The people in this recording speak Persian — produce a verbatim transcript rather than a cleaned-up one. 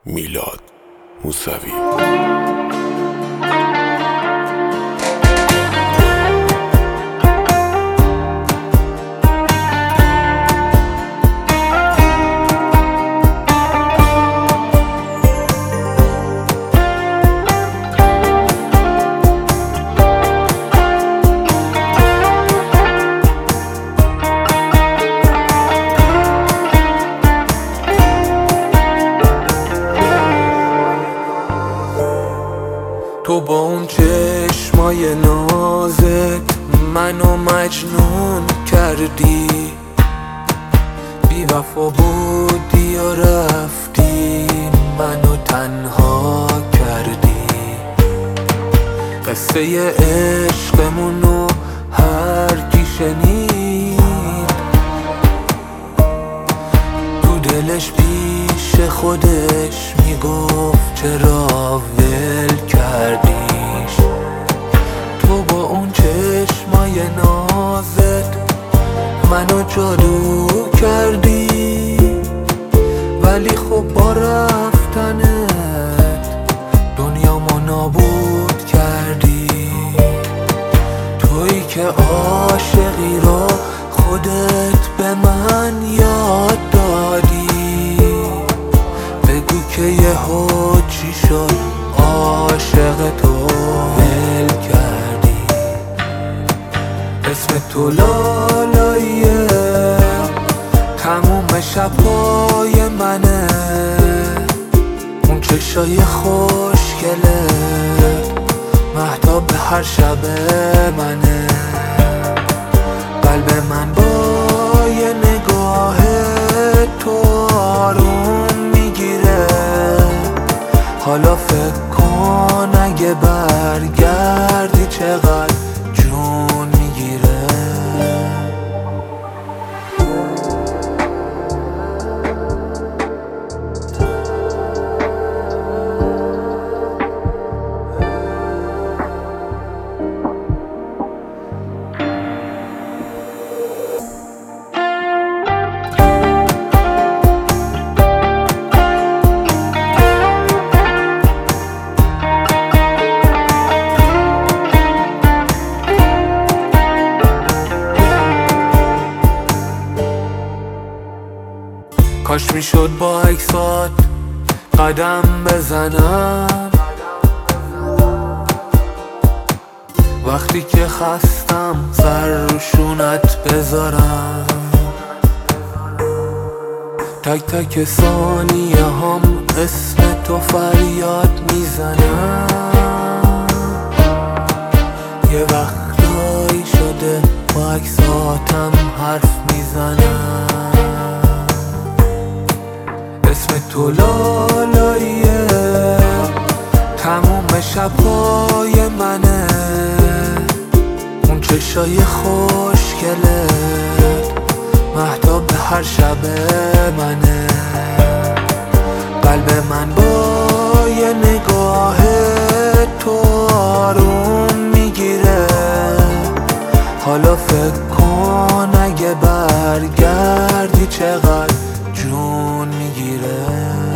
میلاد موسوی. تو با اون چشمای نازت منو مجنون کردی، بی وفا بودی و رفتی منو تنها کردی. قصه عشقمونو هر کی شنید تو دلش پیش خودش میگفت چرا ول کردیش. تو با اون چشمای نازت منو جادو کردی، ولی خب با رفتنت دنیامو نابود کردی. تویی که عاشقی رو خودت به من یاد دادی، بگو که یهو چی شد عاشق تو ول کردی. اسم تو لالاییه تموم شبهای منه، اون چشای خوشگلت مهتاب هر شب منه. قلب من با یه نگاه تو آروم میگیره، حالا فکر کن اگه برگردی چقدر جون میگیره. کاش میشد با عکسات قدم بزنم، وقتی که خستم سر روشونت بذارم. تک تک ثانیه هم اسم تو فریاد میزنم. یه وقتایی شده با عکساتم حرف میزنم. اسم تو لالاییه تموم شبهای منه، اون چشای خوشگلت مهتاب هر شب منه. قلب من با یه نگاه تو آروم میگیره، حالا فکر کن اگه برگردی چقدر جون میگیره.